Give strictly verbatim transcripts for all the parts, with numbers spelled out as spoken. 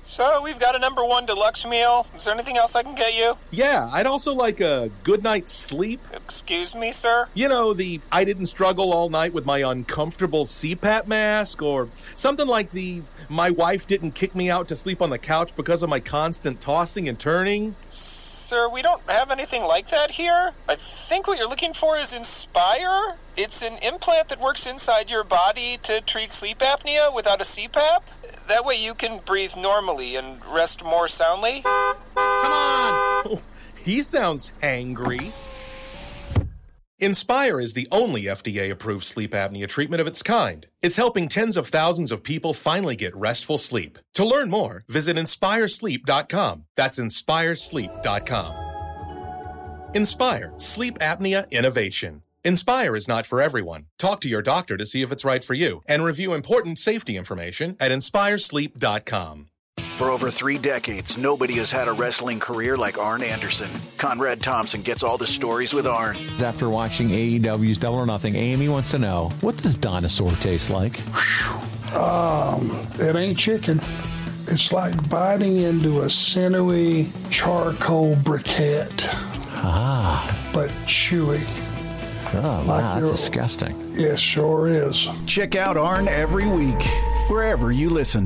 So, we've got a number one deluxe meal. Is there anything else I can get you? Yeah, I'd also like a good night's sleep. Excuse me, sir? You know, the I didn't struggle all night with my uncomfortable C PAP mask, or something like the my wife didn't kick me out to sleep on the couch because of my constant tossing and turning. Sir, we don't have anything like that here. I think what you're looking for is Inspire. It's an implant that works inside your body to treat sleep apnea without a C PAP. That way you can breathe normally and rest more soundly. Come on! Oh, he sounds hangry. Inspire is the only F D A-approved sleep apnea treatment of its kind. It's helping tens of thousands of people finally get restful sleep. To learn more, visit inspire sleep dot com. That's inspire sleep dot com. Inspire, sleep apnea innovation. Inspire is not for everyone. Talk to your doctor to see if it's right for you, and review important safety information at inspire sleep dot com. For over three decades, nobody has had a wrestling career like Arn Anderson. Conrad Thompson gets all the stories with Arn. After watching A E W's Double or Nothing, Amy wants to know, what does dinosaur taste like? Um, it ain't chicken. It's like biting into a sinewy charcoal briquette. Ah. But chewy. Oh, like wow, that's disgusting. Yes, sure is. Check out Arn every week, wherever you listen.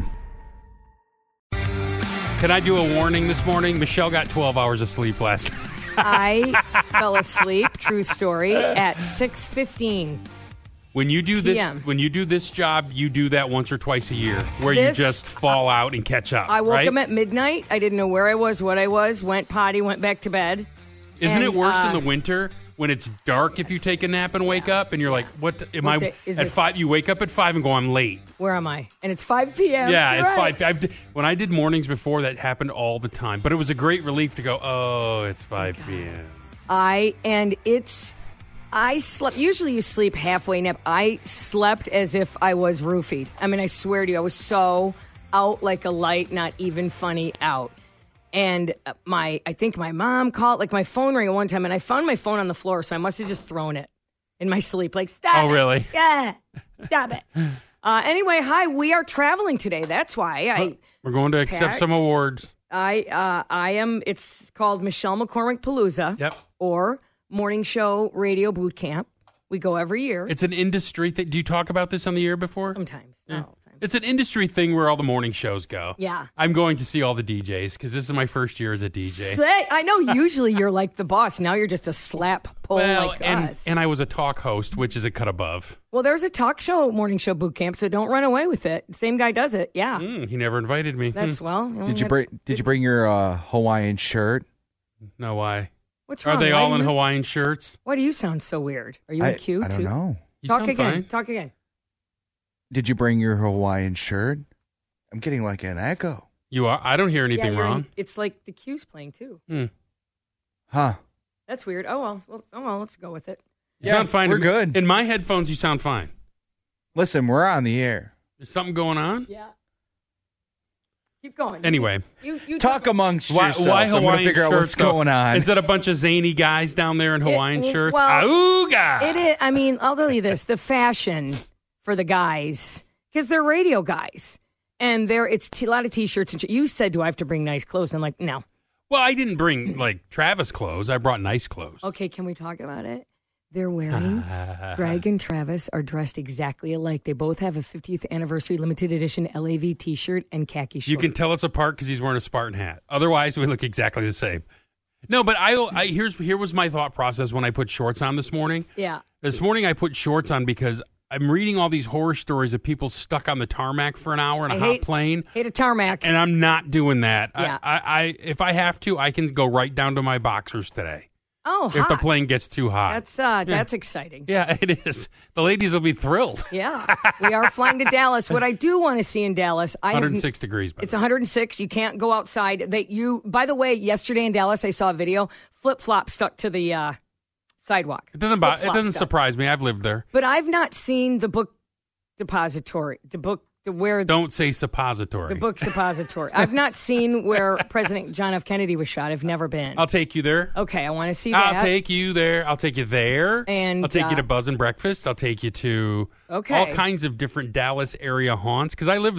Can I do a warning this morning? Michelle got twelve hours of sleep last night. I fell asleep, true story, at six fifteen. When you do this, P M. when you do this job, you do that once or twice a year, where This- you just fall out and catch up. I woke right? him at midnight. I didn't know where I was, what I was, went potty, went back to bed. Isn't and, it worse uh, in the winter when it's dark if you take a nap and wake up and you're like, what am What I day is at this? five? You wake up at five and go, I'm late. Where am I? And it's five p.m. Yeah, You're it's right. five. I've, when I did mornings before, that happened all the time. But it was a great relief to go, oh, it's five p.m. I, and it's, I slept, usually you sleep halfway nap. I slept as if I was roofied. I mean, I swear to you, I was so out like a light, not even funny out. And my, I think my mom called, like my phone rang at one time, and I found my phone on the floor, so I must have just thrown it in my sleep. Like, stop Oh, it. really? Yeah, stop it. Uh, anyway, hi, we are traveling today. That's why I, We're going to accept Packed. some awards. I, uh, I am, it's called Michelle McCormick Palooza. Yep. Or Morning Show Radio Boot Camp. We go every year. It's an industry thing. Do you talk about this on the air before? Sometimes. Yeah. Not all the time. It's an industry thing where all the morning shows go. Yeah. I'm going to see all the D Js because this is my first year as a D J. Say, I know usually you're like the boss. Now you're just a slap pole Well, like and, us. and I was a talk host, which is a cut above. Well, there's a talk show, Morning Show Boot Camp, so don't run away with it. Same guy does it. Yeah. Mm, he never invited me. That's, Hmm. well. you only Did you had- bring Did you bring your uh, Hawaiian shirt? No, why? What's wrong? Are they Why all do in you- Hawaiian shirts? Why do you sound so weird? Are you I, in Q I don't too? know. You Talk sound again. fine. Talk again. Did you bring your Hawaiian shirt? I'm getting like an echo. You are. I don't hear Yeah, anything you're in- wrong. it's like the Q's playing too. Hmm. Huh. That's weird. Oh well. well oh well. Let's go with it. You Yeah, sound fine. we're in, good. In my headphones, you sound fine. Listen, we're on the air. Is something going on? Yeah. Keep going. Anyway. You, you Talk amongst Why, yourselves. why I'm going Hawaiian to figure out shirts, what's though? going on. Is that a bunch of zany guys down there in Hawaiian It- shirts? well, Auga! It is. I mean, I'll tell you this: the fashion for the guys, because they're radio guys, and there it's t- a lot of t-shirts. And sh- you said, "Do I have to bring nice clothes?" I'm like, "No." Well, I didn't bring like Travis clothes. I brought nice clothes. Okay, can we talk about it? They're wearing. Greg and Travis are dressed exactly alike. They both have a fiftieth anniversary limited edition L A V T-shirt and khaki shorts. You can tell us apart because he's wearing a Spartan hat. Otherwise, we look exactly the same. No, but I, I here's here was my thought process when I put shorts on this morning. Yeah. This morning I put shorts on because I'm reading all these horror stories of people stuck on the tarmac for an hour in a I hot hate- plane. Hate a tarmac. And I'm not doing that. Yeah. I, I, I if I have to, I can go right down to my boxers today. oh, If the hot. plane gets too hot. That's uh, that's exciting. Yeah, it is. The ladies will be thrilled. Yeah, we are flying to Dallas. What I do want to see in Dallas, I have- one hundred six degrees. By It's the way. one hundred six. You can't go outside. They you. By the way, yesterday in Dallas, I saw a video. Flip flop stuck to the uh, sidewalk. It doesn't. bo- It Flip-flop doesn't stuff. surprise me. I've lived there. But I've not seen the book depository. The book. The where Don't say suppository. the book suppository. I've not seen where President John F. Kennedy was shot. I've never been. I'll take you there. Okay, I want to see that. I'll take you there. I'll take you there. And, I'll take you uh, to Buzz and Breakfast. I'll take you to Okay. all kinds of different Dallas area haunts because I live there.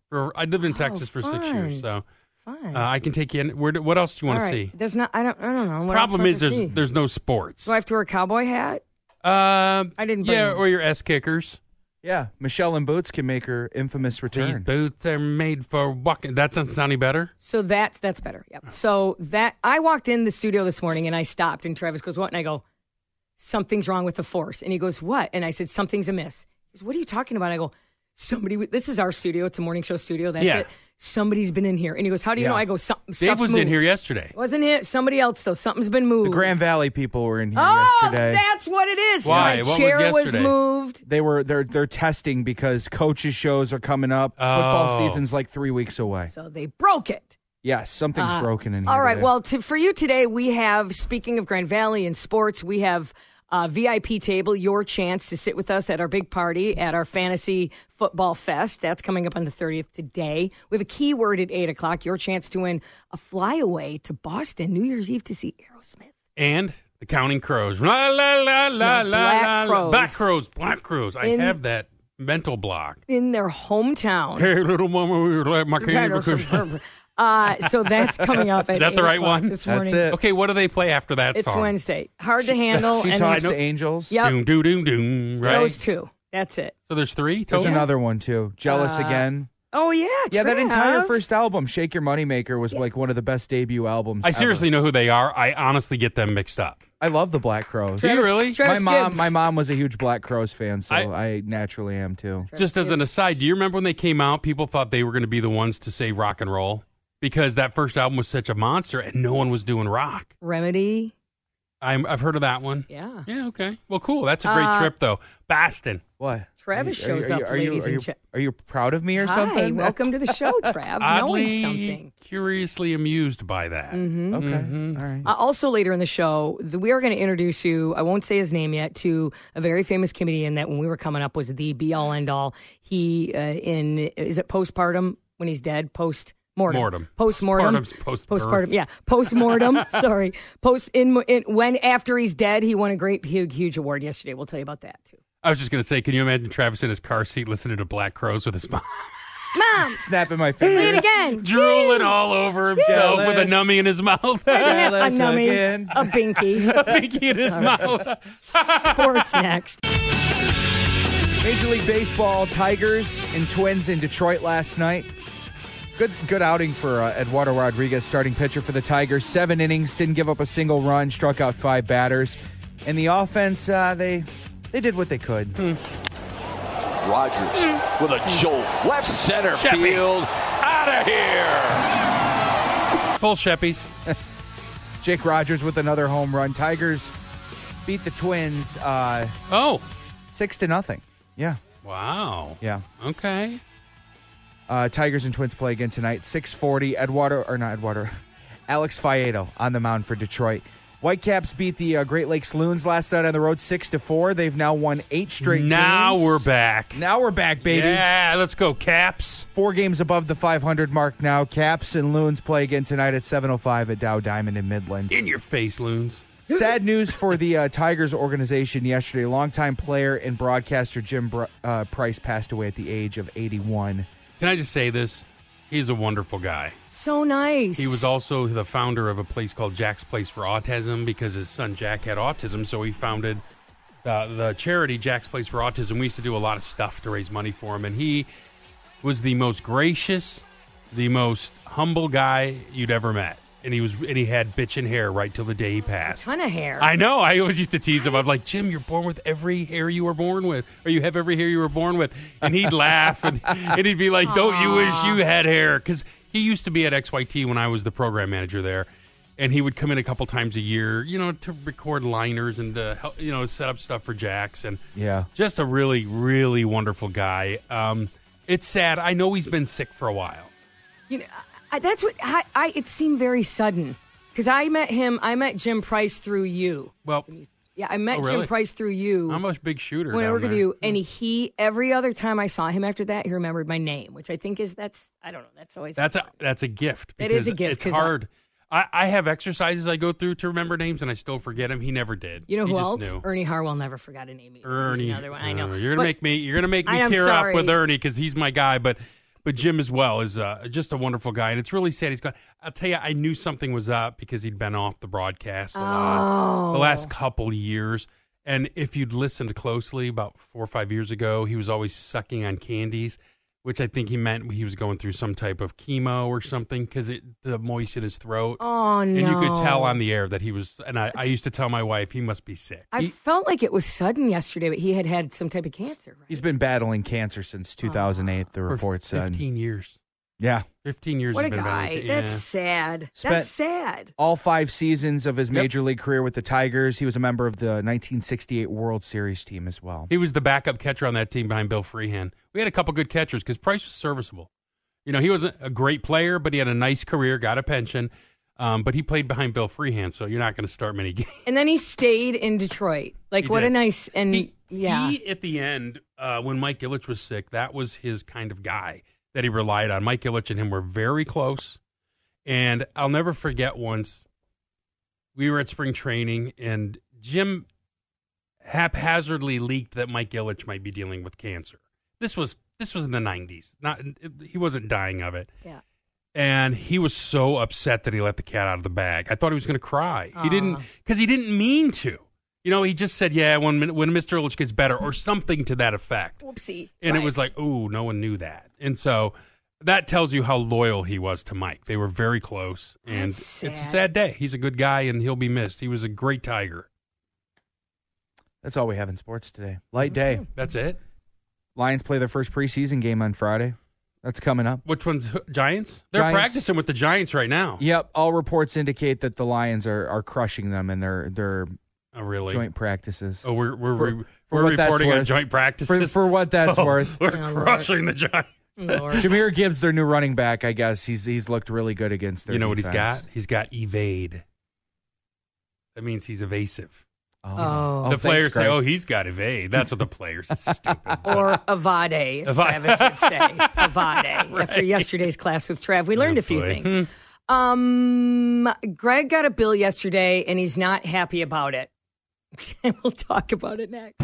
For, I lived in Texas for six fun. years, so Fun. uh, I can take you in. Where, do- what else do you want All to right. see? There's not. I don't. I don't know. What Problem else is, do I have to there's see? there's no sports. Do I have to wear a cowboy hat? Uh, I didn't bring Yeah, them. or your S kickers. Yeah, Michelle in Boots can make her infamous These return. boots are made for walking. That doesn't sound any better. So that's that's better. Yeah. So that I walked in the studio this morning and I stopped and Travis goes, "What?" And I go, "Something's wrong with the force." And he goes, "What?" And I said, "Something's amiss." He goes, "What are you talking about?" I go, "Somebody. This is our studio. It's a morning show studio. That's Yeah. it. Somebody's been in here." And he goes, "How do you Yeah. know?" I go, "Some Dave stuff's was moved." in here yesterday. Wasn't it? Somebody else though. Something's been moved. The Grand Valley people were in here Oh, yesterday. that's what it is. Why? My What was chair was, yesterday? moved. They were they're they're testing because coaches' shows are coming up. Football Oh. season's like three weeks away. So they broke it. Yes, something's Uh, broken in here. All right. today. Well, to, for you today, we have, speaking of Grand Valley and sports, we have a V I P table, your chance to sit with us at our big party at our Fantasy Football Fest. That's coming up on the thirtieth today. We have a keyword at eight o'clock, your chance to win a flyaway to Boston New Year's Eve to see Aerosmith. And the Counting Crows. La, la, la, la, Yeah, la, Black la, la. Crows. Black Crows. Black Crows. I In- have that mental block. In their hometown. Hey, little mama, we were like my candy because- Uh, so that's coming up at Is that the eight right o'clock one? this That's morning. it. Okay, what do they play after that It's song? Wednesday. Hard to handle. She and talks then- to angels. Yep. Doom, doom, doom, doom, right? Those two. That's it. So there's three There's total? another one too. Jealous Uh, again. Oh, yeah. Yeah, that entire Trev. first album, Shake Your Moneymaker, was like one of the best debut albums. I ever. seriously know who they are. I honestly get them mixed up. I love the Black Crows. Do you really? My Travis mom, Gibbs. my mom was a huge Black Crows fan, so I- I, naturally am too. Just as an aside, do you remember when they came out, people thought they were going to be the ones to say rock and roll? Because that first album was such a monster and no one was doing rock. Remedy. I'm, I've heard of that one. Yeah. Yeah, okay. Well, cool. That's a great Uh, trip, though. Boston. What? Travis Are you- shows are you- up, are you- ladies are you, and gen- Are you proud of me or Hi, something? welcome to the show, Trav. Knowing Oddly, something. curiously amused by that. Mm-hmm. Okay. Mhm. All right. Uh, also, later in the show, the, we are going to introduce you, I won't say his name yet, to a very famous comedian that when we were coming up was the be all end all. He, uh, in, is it postpartum when he's dead? Post mortem. Mortem. Postmortem. Postpartum's post-birth. Postpartum. Yeah. Postmortem. Sorry. Post in, in when after he's dead, he won a great huge, huge award yesterday. We'll tell you about that too. I was just going to say, can you imagine Travis in his car seat listening to Black Crows with his mom? Mom, Snapping my play it fingers. again. Drooling all over himself with a Jealous. numbie in his mouth. a Jealous nummy, again. a binky. A pinky in his mouth. Sports next. Major League Baseball, Tigers and Twins in Detroit last night. Good good outing for uh, Eduardo Rodriguez, starting pitcher for the Tigers. Seven innings, didn't give up a single run, struck out five batters. And the offense, uh, they they did what they could. Hmm. Rogers with a jolt. Left center Sheppy. field. Out of here. Full Sheppies. Jake Rogers with another home run. Tigers beat the Twins uh, Oh, six to nothing. Yeah, wow. yeah. Okay. Uh, Tigers and Twins play again tonight. six forty. Eduardo, or not Eduardo, Alex Faedo on the mound for Detroit. Whitecaps beat the uh, Great Lakes Loons last night on the road six to four. They've now won eight straight Now games. we're back. Now we're back, baby. Yeah, let's go, Caps. Four games above the five hundred mark now. Caps and Loons play again tonight at seven oh five at Dow Diamond in Midland. In your face, Loons. Sad news for the uh, Tigers organization yesterday. Longtime player and broadcaster Jim Br- uh, Price passed away at the age of eighty-one. Can I just say this? He's a wonderful guy. So nice. He was also the founder of a place called Jack's Place for Autism because his son Jack had autism, so he founded uh, the charity Jack's Place for Autism. We used to do a lot of stuff to raise money for him, and he was the most gracious, the most humble guy you'd ever met. And he was, and he had bitchin' hair right till the day he passed. ton of hair. I know. I always used to tease him. I'm like, Jim, you're born with every hair you were born with, or you have every hair you were born with. And he'd laugh, and, and he'd be like, don't you wish you had hair? Because he used to be at X Y T when I was the program manager there, and he would come in a couple times a year, you know, to record liners and to help, you know, set up stuff for Jax. And Yeah. just a really, really wonderful guy. Um, it's sad. I know he's been sick for a while. You know, I, that's what I, I. It seemed very sudden because I met him. I met Jim Price through you. Well, Yeah, I met Oh, really? Jim Price through you. I'm a big shooter. when I down worked with there. you, and he every other time I saw him after that, he remembered my name, which I think is that's I don't know. That's always That's a that's a gift. It is a because gift, It's 'cause I- hard. I, I have exercises I go through to remember names, and I still forget him. He never did. You know He who just else? Knew. Ernie Harwell never forgot a name. Either. He's Ernie, another one. I know. uh, you're gonna But make me. You're gonna make I me am tear sorry. up with Ernie because he's my guy. But but Jim as well is uh, just a wonderful guy, and it's really sad he's gone. I'll tell you, I knew something was up because he'd been off the broadcast a lot Oh. the last couple years. And if you'd listened closely about four or five years ago, he was always sucking on candies, which I think he meant he was going through some type of chemo or something because it the moist in his throat. Oh, no. And you could tell on the air that he was, and I, I used to tell my wife, he must be sick. I He- felt like it was sudden yesterday, but he had had some type of cancer. Right? He's been battling cancer since two thousand eight, the for report said. fifteen years. Yeah. fifteen years What a he's been guy. battling- That's yeah. sad. Spent- That's sad. All five seasons of his Yep. major league career with the Tigers. He was a member of the nineteen sixty-eight World Series team as well. He was the backup catcher on that team behind Bill Freehan. We had a couple good catchers because Price was serviceable. You know, he wasn't a great player, but he had a nice career, got a pension. Um, but he played behind Bill Freehan, so you're not going to start many games. And then he stayed in Detroit. Like, He what did. a nice, and He, yeah. he, at the end, uh, when Mike Ilitch was sick, that was his kind of guy that he relied on. Mike Ilitch and him were very close. And I'll never forget once we were at spring training, and Jim haphazardly leaked that Mike Ilitch might be dealing with cancer. This was this was in the nineties. Not he wasn't dying of it. Yeah. And he was so upset that he let the cat out of the bag. I thought he was going to cry. He didn't, because he didn't mean to. You know, he just said, "Yeah, when when Mister Ilitch gets better," or something to that effect. Whoopsie. And Right. it was like, "Ooh, no one knew that." And so that tells you how loyal he was to Mike. They were very close, and That's it's a sad. sad day. He's a good guy, and he'll be missed. He was a great Tiger. That's all we have in sports today. Light day. That's it. Lions play their first preseason game on Friday. That's coming up. Which one's Giants? They're Giants. practicing with the Giants right now. Yep. All reports indicate that the Lions are, are crushing them in their their Oh, really? joint practices. Oh, we're we're For- re- for we're what that's reporting on worth. joint For, practices for what that's Oh, worth. We're Oh, Lord. crushing the Giants. Lord. Jameer Gibbs, their new running back, I guess he's he's looked really good against their You know what he's defense. got? He's got evade. That means he's evasive. Oh, Oh. the thanks, players say, Greg. "Oh, he's got evade." That's what the players. It's stupid. Or Avade, as Ava- Travis would say. Avade. After yesterday's class with Trav, we learned Oh, a few boy. things. Um, Greg got a bill yesterday, and he's not happy about it. We'll talk about it next.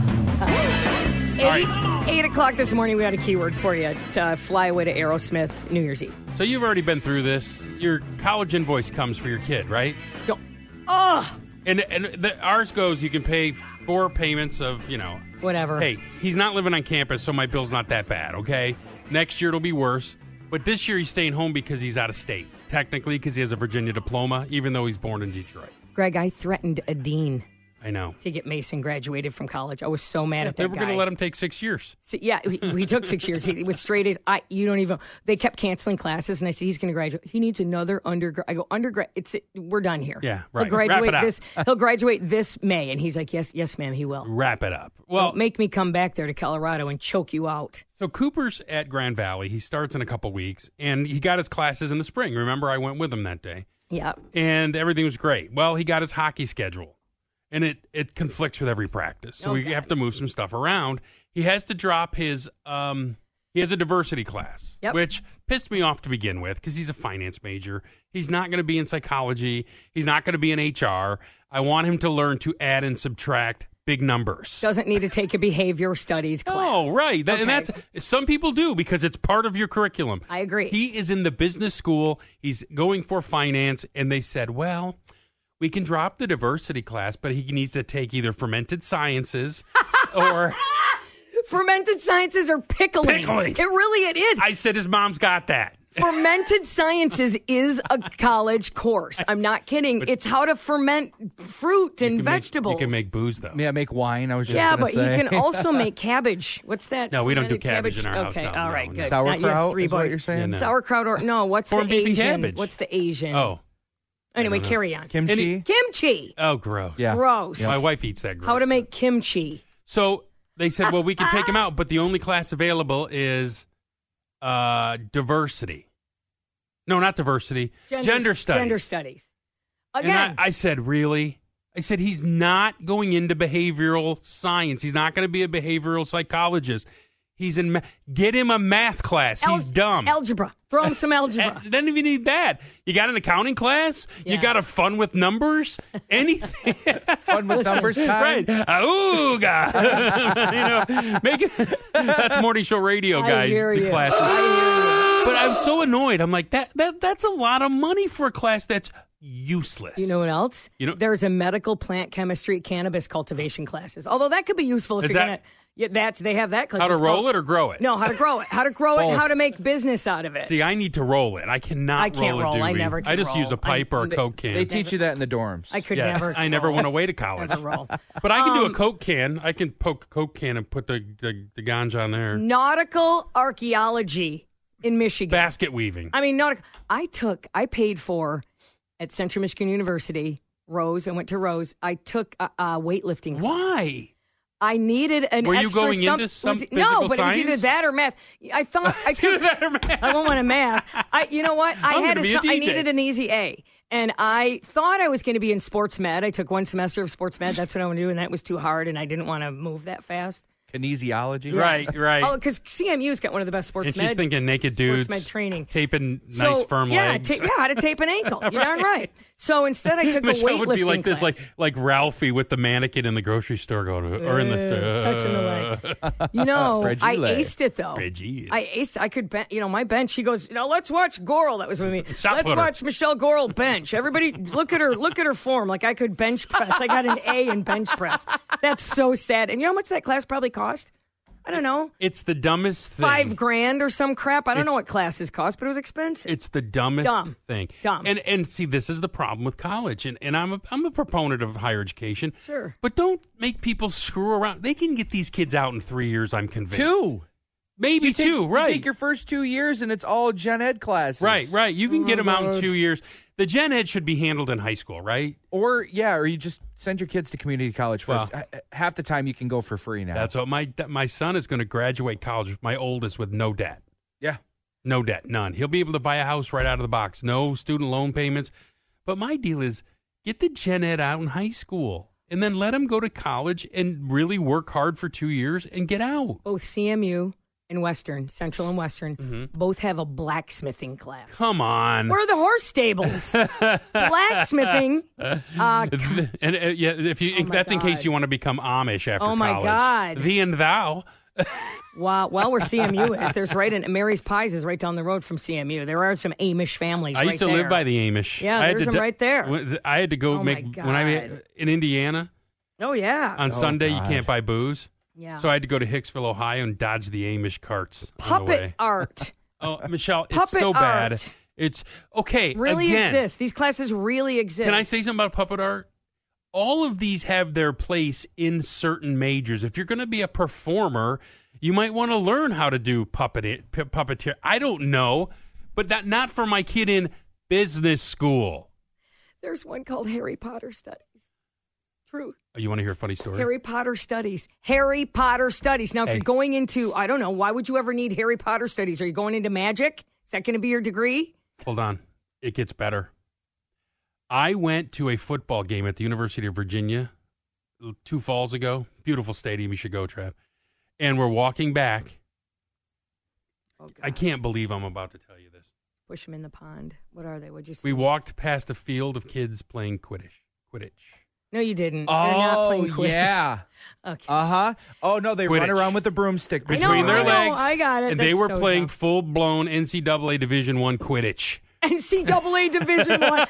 Eight, eight o'clock this morning, we had a keyword for you to fly away to Aerosmith New Year's Eve. So you've already been through this. Your college invoice comes for your kid, right? Don't. Oh, And and the, ours goes. You can pay four payments of you know. whatever. Hey, he's not living on campus, so my bill's not that bad. Okay, next year it'll be worse. But this year he's staying home because he's out of state, technically because he has a Virginia diploma, even though he's born in Detroit. Greg, I threatened a dean I know. to get Mason graduated from college. I was so mad at that They were guy. going to let him take six years. So, yeah, he, he took six years he, with straight A's. I, you don't even. They kept canceling classes, and I said he's going to graduate. He needs another undergrad. I go undergrad. It's we're done here. Yeah, right. He'll Wrap graduate it up. this. He'll graduate this May, and he's like, yes, yes, ma'am, he will. Wrap it up. Well, Don't make me come back there to Colorado and choke you out. So Cooper's at Grand Valley. He starts in a couple weeks, and he got his classes in the spring. Remember, I went with him that day, Yeah. and everything was great. Well, he got his hockey schedule, and it, it conflicts with every practice. So we Okay. have to move some stuff around. He has to drop his um he has a diversity class, Yep. which pissed me off to begin with because he's a finance major. He's not going to be in psychology. He's not going to be in H R. I want him to learn to add and subtract big numbers. Doesn't need to take a behavior studies class. Oh, right. That, And Okay. that's some people do because it's part of your curriculum. I agree. He is in the business school. He's going for finance, and they said, well, we can drop the diversity class, but he needs to take either fermented sciences or Fermented sciences are pickling. Pickling. It really it is. I said his mom's got that. Fermented sciences is a college course. I'm not kidding. It's how to ferment fruit and You can make- vegetables. you can make booze, though. Yeah, make wine. I was just yeah, gonna but say. you can also make cabbage. What's that? No, we don't do Fermented cabbage in our house. Okay, No, all no, right, no. good. Now you have Sauerkraut three is what boys. you're saying? Yeah, no. Sauerkraut or no? What's Corned the beef and Asian? cabbage. What's the Asian? Oh. Anyway, know. carry on. Kimchi. Kimchi. Oh, gross. Yeah. Gross. My wife eats that gross How to stuff. make kimchi. So they said, well, we can take him out, but the only class available is uh, diversity. No, not diversity. Gender, studies. Gender studies. And Again. I, I said, really? I said, he's not going into behavioral science. He's not going to be a behavioral psychologist. He's in. Ma- Get him a math class. Al- he's dumb. Algebra. Throw him some algebra. Uh, Doesn't even need that. You got an accounting class. Yeah. You got a fun with numbers. Anything. Fun with numbers time. Right. Ooga. you know, make it. That's morning show radio, I guys. hear the you. classes. I hear you. But I'm so annoyed. I'm like, that that that's a lot of money for a class that's useless. You know what else? You know, there's a medical plant chemistry cannabis cultivation classes. Although that could be useful if Is you're that- gonna. Yeah, that's they have that class. how to It's roll called- it or grow it? No, how to grow it, how to grow it, and how to make business out of it. See, I need to roll it. I cannot I can't roll a roll. I doobie. never can I just roll. use a pipe I- or a they- Coke can. They teach you that in the dorms. I could Yes, never. I never roll. went away to college. Never roll. But I can do a Um, Coke can. I can poke a Coke can and put the, the, the ganja on there. Nautical archaeology in Michigan. Basket weaving. I mean, nautical. I took. I paid for at Central Michigan University. Rose. I went to Rose. I took a, a weightlifting. Class. Why? I needed an Were you extra going some, into some was, physical No, but it was either science? that or math. I thought I took that or math. I won't want to math. I, you know what? I I'm had gonna a, be a so- I D J. needed an easy A, and I thought I was going to be in sports med. I took one semester of sports med. That's what I want to do, and that was too hard, and I didn't want to move that fast. Kinesiology. Right, right. Oh, because C M U's got one of the best sports and med. she's thinking naked sports dudes med training. taping nice So, firm yeah, legs. ta- yeah, how to tape an ankle. You're darn right. So instead, I took a Michelle weightlifting would be like class. this, like like Ralphie with the mannequin in the grocery store, going or in the Uh, touching the leg. You know, I Fragile. aced it though. Fragile. I aced. I could bench. You know, my bench. He goes, you know, let's watch Goral. That was with me. Shot let's putter. watch Michelle Goral bench. Everybody, look at her. Look at her form. Like I could bench press. I got an A in bench press. That's so sad. And you know how much that class probably cost? I don't know. It's the dumbest thing. Five grand or some crap. I don't know what classes cost, but it was expensive. It's the dumbest Dumb. thing. Dumb. And and see, this is the problem with college. And and I'm a I'm a proponent of higher education. Sure. But don't make people screw around. They can get these kids out in three years, I'm convinced. Two. Maybe You take, two, right. You take your first two years, and it's all gen ed classes. Right, right. You can get them out in God. two years. The gen ed should be handled in high school, right? Or yeah, or you just send your kids to community college first. Well- H- Half the time you can go for free now. That's what my my son is going to graduate college, my oldest, with no debt. yeah. No debt, none. He'll be able to buy a house right out of the box. No student loan payments. But my deal is get the gen ed out in high school and then let him go to college and really work hard for two years and get out. Both C M U and Western, Central and Western, both have a blacksmithing class. Mm-hmm. Come on. Where are the horse stables? Blacksmithing. Uh, and uh, yeah, if you Oh my that's in case God. you want to become Amish after Oh my college. God. Thee and thou. wow. Well, where C M U is, there's right in Mary's Pies is right down the road from C M U. There are some Amish families. I right used to there. live by the Amish. Yeah, I had there's to them d- right there. when- I had to go Oh my make when I God. in Indiana Oh yeah. on Sunday. You God. can't buy booze. yeah. So I had to go to Hicksville, Ohio, and dodge the Amish carts on the way. Puppet art Oh, Michelle, it's Puppet so bad. art. It's okay. really again, exists. These classes really exist. Can I say something about puppet art? All of these have their place in certain majors. If you're going to be a performer, you might want to learn how to do puppet p- puppeteer. I don't know, but that not for my kid in business school. There's one called Harry Potter Studies. Truth. Oh, you want to hear a funny story? Harry Potter Studies. Harry Potter Studies. Now, if Hey. you're going into, I don't know, why would you ever need Harry Potter Studies? Are you going into magic? Is that going to be your degree? Hold on. It gets better. I went to a football game at the University of Virginia two falls ago. Beautiful stadium. You should go, Trav. And we're walking back. Oh, God. I can't believe I'm about to tell you this. Push them in the pond. What are they? What'd you say? We walked past a field of kids playing Quidditch. Quidditch. No, you didn't. They're not playing Oh quiz. yeah. Okay. Uh huh. Oh no, they run Quidditch. around with the broomstick I know, Between their I know, legs. I got it. And they That's were so playing dumb. full blown N C double A Division One Quidditch. N C double A Division One.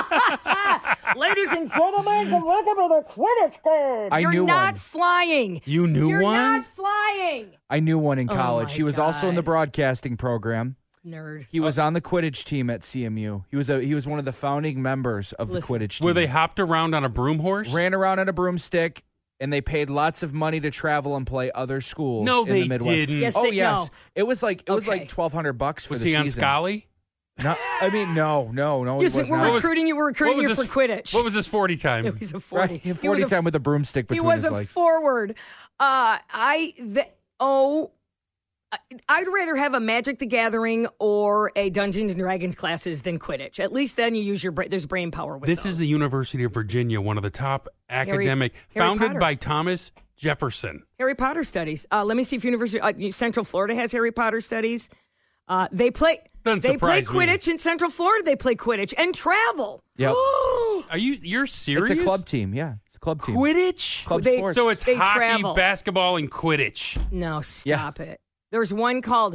Ladies and gentlemen, welcome to the Quidditch game. I You're knew not one. flying. You knew You're one? not flying. I knew one in Oh, college. my he was also in the God. broadcasting program. Nerd. He was on the Quidditch team at C M U. He was a he was one of the founding members of Listen. the Quidditch team. Where they hopped around on a broom horse? ran around on a broomstick, and they paid lots of money to travel and play other schools. No, in they the Midwest. didn't. Yes, Oh they- yes, no. it was like it was Okay. like twelve hundred bucks for Was the he on season. Scully? No, I mean no, no, no. He Yes, was we're not. was- recruiting you. We're recruiting you his, for Quidditch. What was his forty time? It was a forty. Right, He forty was a time with a broomstick between He was his a legs. forward. Uh, I the oh, I- I'd rather have a Magic the Gathering or a Dungeons and Dragons classes than Quidditch. At least then you use your brain. There's brain power with This those. is the University of Virginia, one of the top academic, Harry founded Potter. by Thomas Jefferson. Harry Potter studies. Uh, let me see if University uh, Central Florida has Harry Potter studies. Uh, they play. Doesn't they play surprise me. Quidditch in Central Florida. They play Quidditch and travel. Yep. Are you? You're serious? It's a club team. Yeah, it's a club team. Quidditch. Club They- sports. So it's They hockey, travel. basketball, and Quidditch. No, stop it. There's one called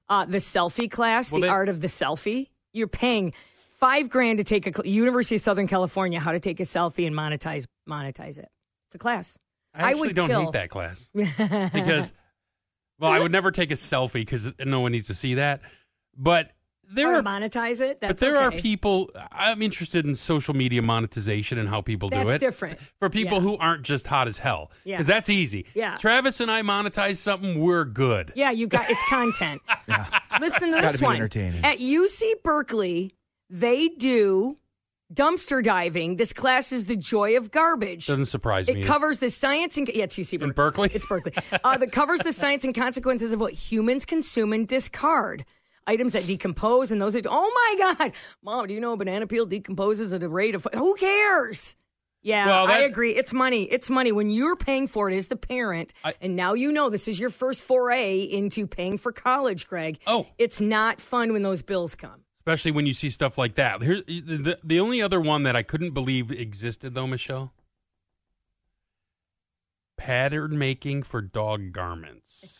Uh, the selfie class, Well, the they- art of the selfie. You're paying five grand to take a cl- University of Southern California how to take a selfie and monetize monetize it. It's a class. I actually would don't kill. hate that class because, well, I would never take a selfie because no one needs to see that. But there Or are monetize it. That's but there okay. are people. I'm interested in social media monetization and how people do That's it. different. For people Yeah. who aren't just hot as hell, Yeah. because that's easy. Yeah. Travis and I monetize something, we're good. Yeah, you got it's content. Listen to Gotta this be one. entertaining. At U C Berkeley, they do dumpster diving. This class is the joy of garbage. Doesn't surprise me. It covers the science and yeah, it's U C Berkeley. In Berkeley? It's Berkeley. Uh, that covers the science and consequences of what humans consume and discard. Items that decompose and those that oh my God, Mom, do you know a banana peel decomposes at a rate of who cares? Yeah, Well, that- I agree. It's money. It's money. When you're paying for it as the parent, I- and now you know this is your first foray into paying for college, Greg. Oh. It's not fun when those bills come. Especially when you see stuff like that. Here's the, the only other one that I couldn't believe existed, though, Michelle. Pattern making for dog garments.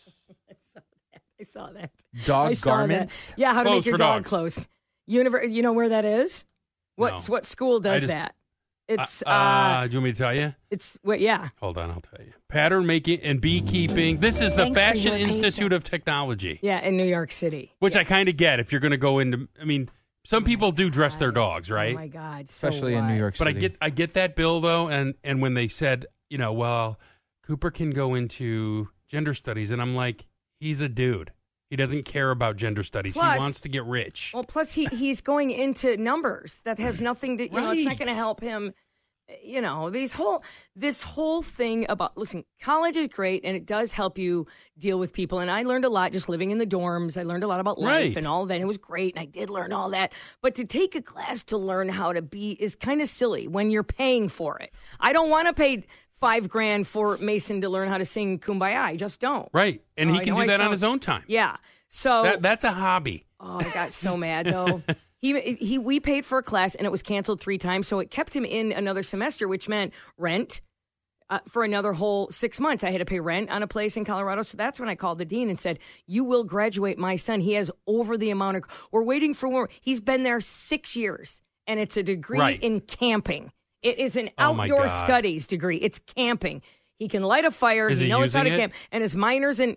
I saw that. Dog I saw garments? That. Yeah, how to Clothes make your for dog dogs. clothes. Univer- you know where that is? What's No. what school I does just- that? It's uh, uh, uh, do you want me to tell you? it's what? Yeah. Hold on, I'll tell you. Pattern making and beekeeping. This is the Thanks for Fashion your Institute patience. of Technology, Yeah, in New York City. which I kind of get if you're going to go into. I mean, some people do dress their dogs, right? Oh my God. So Especially in New what? York But I City. get I get that bill though, and and when they said, you know, well, Cooper can go into gender studies, and I'm like, he's a dude. He doesn't care about gender studies. Plus- he wants to get rich. Well, plus he he's going into numbers. That has nothing to. You know, it's not Right. going to help him. You know, these whole this whole thing about listen, college is great and it does help you deal with people. And I learned a lot just living in the dorms. I learned a lot about life Right. and all that. It was great, and I did learn all that. But to take a class to learn how to be is kind of silly when you're paying for it. I don't want to pay five grand for Mason to learn how to sing Kumbaya. I just don't. Right, and Oh, he I can know do I that on sound- his own time. Yeah. So That, that's a hobby. Oh, I got so mad though. He he we paid for a class and it was canceled three times, so it kept him in another semester, which meant rent uh, for another whole six months. I had to pay rent on a place in Colorado, so that's when I called the dean and said, "You will graduate my son. He has over the amount of. We're waiting for more. He's been there six years, and it's a degree Right. in camping. It is an Oh, my outdoor God. studies degree. It's camping. He can light a fire. Is he he knows how to using it? camp, and his minors in."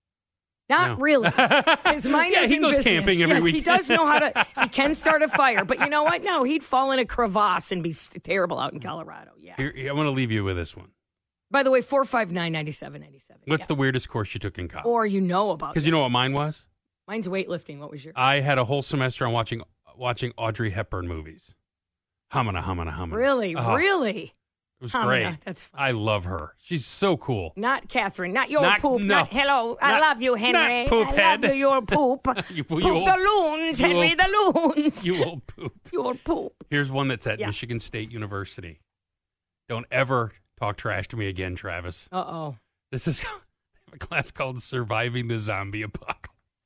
Not No. really. His mind Yeah, is he in goes business. camping every yes, week. he does know how to. He can start a fire, but you know what? No, he'd fall in a crevasse and be st- terrible out in Colorado. Yeah. Here, I'm going to leave you with this one. By the way, four five nine ninety seven ninety seven. What's the weirdest course you took in college? Or you know about? Because it. you know what mine was? Mine's weightlifting. What was your? I had a whole semester on watching watching Audrey Hepburn movies. Humana, humana, humana. Really, Oh, really. It was Humana, great. that's fun. I love her. She's so cool. Not Catherine. Not your Not- poop. no. Not hello. I Not- love you, Henry. not poop I head. love you. Your poop. You- poop you old- the loons, you Henry. old- The loons. You will poop. Your poop. Here's one that's at Yeah. Michigan State University. Don't ever talk trash to me again, Travis. Uh oh. This is a class called Surviving the Zombie Apocalypse.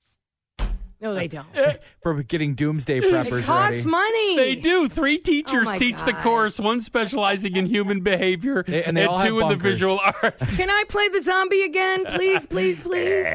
No, they don't. For getting doomsday preppers It costs ready. money. They do. Three teachers Oh, my teach the God. course, one specializing in human behavior They- and they all have two in the bunkers. visual arts. Can I play the zombie again? Please, please, please.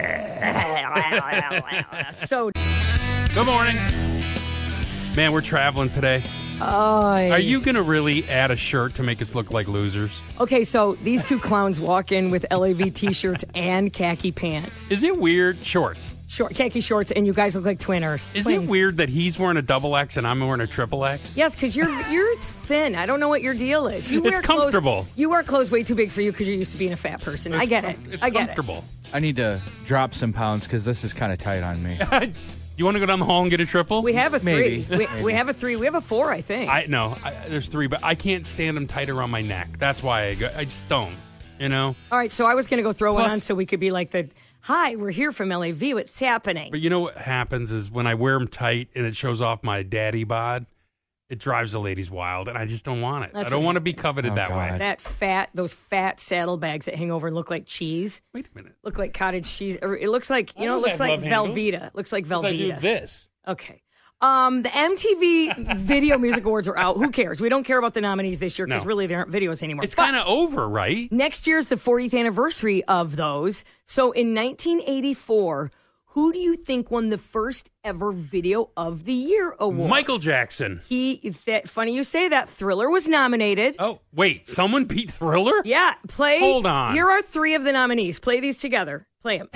so, Good morning. Man, we're traveling today. uh, Are you going to really add a shirt to make us look like losers? okay? So these two clowns walk in with L A V T-shirts and khaki pants, Is it weird? Shorts. short khaki shorts, and you guys look like twinners. Is twins. it weird that he's wearing a double X and I'm wearing a triple X? Yes, because you're you're thin. I don't know what your deal is. You It's wear clothes- comfortable. You wear clothes way too big for you because you're used to being a fat person. I It's get com- it. It's I get comfortable. I need to drop some pounds because this is kind of tight on me. You want to go down the hall and get a triple? it. We have a three. Maybe. We, we have a three. We have a four, I think. I no, I, there's three, but I can't stand them tight around my neck. That's why I go, I just don't. You know. All right, so I was going to go throw one Plus- on so we could be like the hi. We're here from L A V. What's happening? But you know what happens is when I wear them tight and it shows off my daddy bod, it drives the ladies wild, and I just don't want it. That's I don't what want to be happens. coveted Oh, that way. God. That fat, those fat saddlebags that hang over and look like cheese. Wait a minute. Look like cottage cheese. Or it looks like, you I know, it don't looks have like love handles. Velveeta. It looks like 'Cause I do Velveeta. this. Okay. Um, the M T V Video Music Awards are out. Who cares? We don't care about the nominees this year because No. really there aren't videos anymore. It's But kind of over, right? next year's the fortieth anniversary of those. So in nineteen eighty-four, Who do you think won the first ever Video of the Year award? Michael Jackson. He. That, funny you say that. Thriller was nominated. Oh, wait. Someone beat Thriller? Yeah. Play. Hold on. Here are three of the nominees. Play these together. Play them.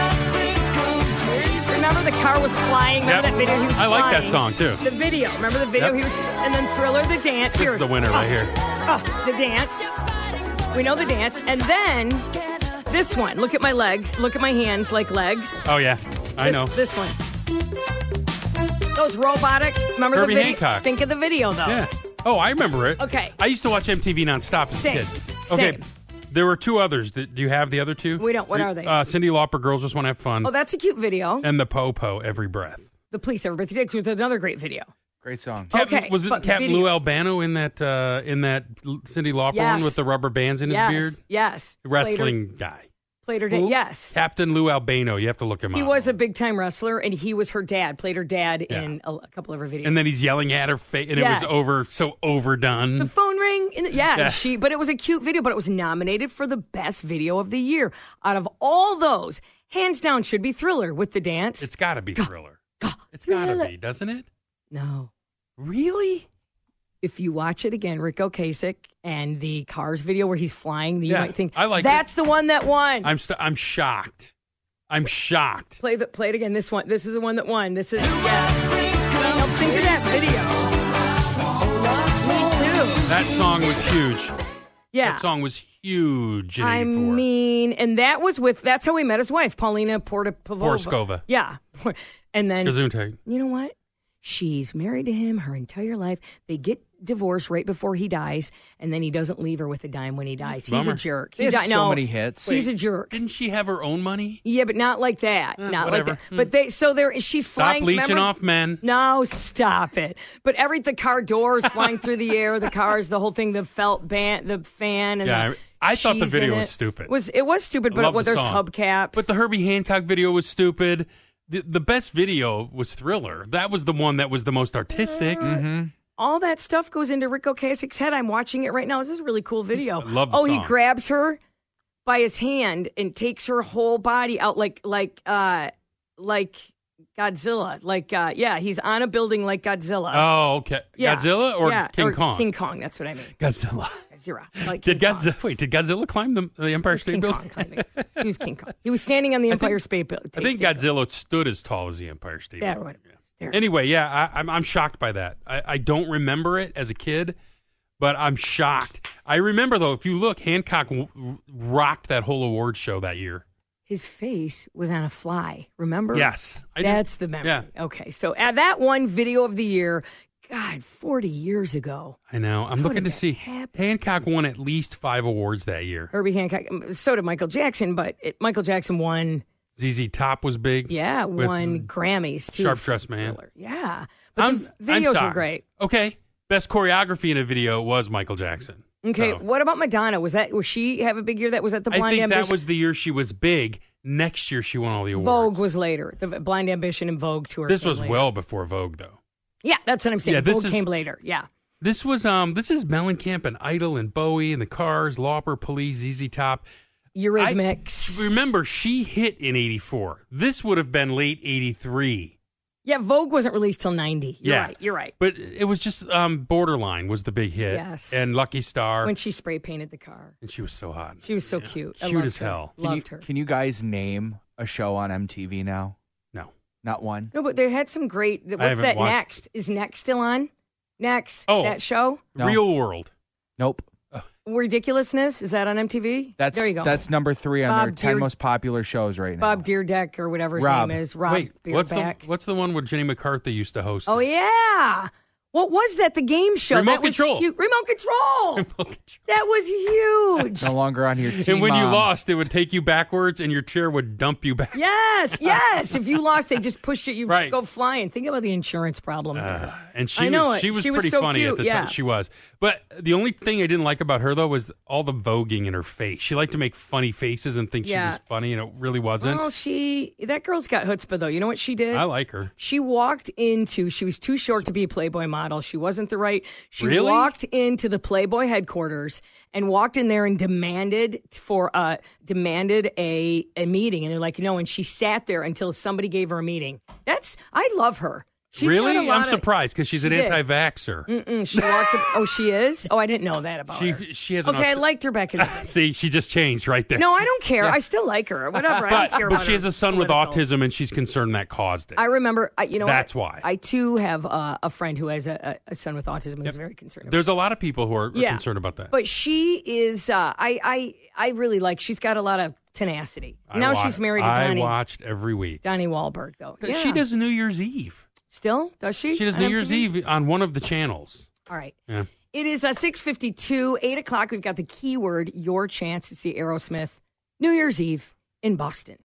Remember the car was flying? Remember Yep. that video? He was I like flying? that song, too. The video. Remember the video? Yep. He was, and then Thriller, the dance. This Here. is the winner oh, right here. Oh, the dance. We know the dance. And then this one. Look at my legs. Look at my hands like legs. Oh, yeah. I this, know. This one. Those robotic. Remember Herbie the video? Hancock. Think of the video, though. Yeah. Oh, I remember it. Okay. I used to watch M T V nonstop as Same. a kid. Okay. Same. There were two others. Do you have the other two? We don't. What are they? Uh, Cyndi Lauper, Girls Just Want to Have Fun. Oh, that's a cute video. And the Po-Po, Every Breath. The Police Every Birthday was another great video. Great song. Captain, Okay, was it but Captain videos. Lou Albano in that uh, in that Cyndi Lauper Yes. one with the rubber bands in his yes. beard? Yes. Wrestling Played her, guy. Played her dad. Who? Yes. Captain Lou Albano. You have to look him He up. was a big time wrestler, and he was her dad. Played her dad Yeah. in a, a couple of her videos. And then he's yelling at her face, and Yeah. it was over so overdone. the phone ring. In the, yeah, Yeah. she. But it was a cute video. But it was nominated for the best video of the year. Out of all those, hands down, should be Thriller with the dance. It's got to be Thriller. It's got to Thriller. be, doesn't it? No. Really? If you watch it again, Rick Ocasek and the Cars video where he's flying, you Yeah, might think I like that's the one that won. I'm st- I'm shocked. I'm shocked. Play the play it again. This one. This is the one that won. This is yeah. Now think of that video. Me too. That song was huge. Yeah. That song was huge in I eighty-four. mean, and that was with that's how he met his wife, Paulina Portapavova. Porskova. Yeah. And then Gesundheit. you know what? She's married to him her entire life. They get divorced right before he dies, and then he doesn't leave her with a dime when he dies. He's Bummer. a jerk. They had di- so no, many hits. He's a jerk. Didn't she have her own money? Yeah, but not like that. Eh, not whatever. like that. But they so there she's Stop flying. leeching remember? off men. No, stop it. But every the car doors flying through the air, the cars, the whole thing, the felt band, the fan, and Yeah, the I thought the she's video in was it. stupid. Was it was stupid? I But love well, the there's song. hubcaps. But the Herbie Hancock video was stupid. The, the best video was Thriller. That was the one that was the most artistic. Mm-hmm. all that stuff goes into Rick Ocasek's head. I'm watching it right now. This is a really cool video. I love the oh, song. he grabs her by his hand and takes her whole body out like like uh like Godzilla. Like uh yeah, he's on a building like Godzilla. Oh, okay. Yeah. Godzilla or Yeah, King or Kong? King Kong, that's what I mean. Godzilla. Godzilla. Like Did King Kong. Godzilla wait? Did Godzilla climb the, the Empire State King Building? Kong climbing. He was King Kong. He was standing on the Empire State Building. I think Godzilla stood as tall as the Empire State Yeah, Building. what it was. There. Anyway, yeah, I, I'm I'm shocked by that. I, I don't remember it as a kid, but I'm shocked. I remember though, if you look, Hancock w- rocked that whole award show that year. His face was on a fly. Remember? Yes, I do. That's the memory. Yeah. Okay, so at that one video of the year, God, forty years ago. I know. I'm How looking did to that see. happen? Hancock won at least five awards that year. Herbie Hancock. So did Michael Jackson, but it, Michael Jackson won. Z Z Top was big. Yeah, with won Grammys too. Sharp for Dressed Man. Thriller. Yeah, but I'm, the I'm videos were sorry. great. Okay, best choreography in a video was Michael Jackson. Okay, So, what about Madonna? Was that was she have a big year? That was at the I Blind think Ambition. that was the year she was big. Next year she won all the awards. Vogue was later. The Blind Ambition and Vogue tour. This came was later. well before Vogue, though. Yeah, that's what I'm saying. Yeah, this Vogue is- came later. Yeah. This was um. This is Mellencamp and Idol and Bowie and the Cars, Lauper, Police, Z Z Top. Eurythmics. I, remember, she hit in eighty-four. This would have been late eighty-three. Yeah, Vogue wasn't released till ninety. You're Yeah. right. You're right. But it was just um. Borderline was the big hit. Yes. And Lucky Star. When she spray painted the car. and she was so hot. She was so Yeah. cute. I Cute loved as her. hell. Can Loved you, her. Can you guys name a show on M T V now? No. Not one. No, but they had some great. What's haven't that? watched- Next is Next still on? Next. Oh. that show. No. Real World. Nope. Ridiculousness is that on M T V? That's there you go. That's number three on Bob their ten Deere- most popular shows right now. Bob Deerdeck or whatever his Rob. name is. Rob Wait, what's the Beerback. what's the one where Jenny McCarthy used to host? Oh it? yeah. What was that? The game show. Remote that was Control. huge. Remote control. That was huge. No longer on here. And when you lost, it would take you backwards, and your chair would dump you back. Yes, yes. If you lost, they just pushed it. You Right. go flying. Think about the insurance problem. Uh, and she I know was it. she was She was pretty so funny cute, at the yeah. time. She was. But the only thing I didn't like about her though was all the voguing in her face. She liked to make funny faces and think Yeah. she was funny, and it really wasn't. Well, she that girl's got chutzpah though. You know what she did? I like her. She walked into. She was too short to be a Playboy model. model. She wasn't the right. She Really? walked into the Playboy headquarters and walked in there and demanded for uh demanded a a meeting. And they're like, no. And she sat there until somebody gave her a meeting. That's I love her. She's really? got a lot I'm of- surprised because she's She an did. anti-vaxxer. Mm-mm, she walked. up- oh, she is. Oh, I didn't know that about She her. she has an Okay, I auti- liked her back in the day. See, she just changed right there. No, I don't care. Yeah. I still like her. Whatever. I But, don't care but about she her has a son with political. autism, and she's concerned that caused it. I remember. I, you know, That's what? why. I too have uh, a friend who has a, a a son with autism who's very concerned. About There's a lot of people who are, are Yeah. concerned about that. But she is. Uh, I I I really like. She's got a lot of tenacity. I now wa- she's married to I Donnie. watched every week. Donnie Wahlberg, though. Yeah. She does New Year's Eve. Still? Does she? She does On New Year's M T V? Eve on one of the channels. All right. Yeah. It is uh, six fifty-two, eight o'clock. We've got the keyword, your chance to see Aerosmith New Year's Eve in Boston.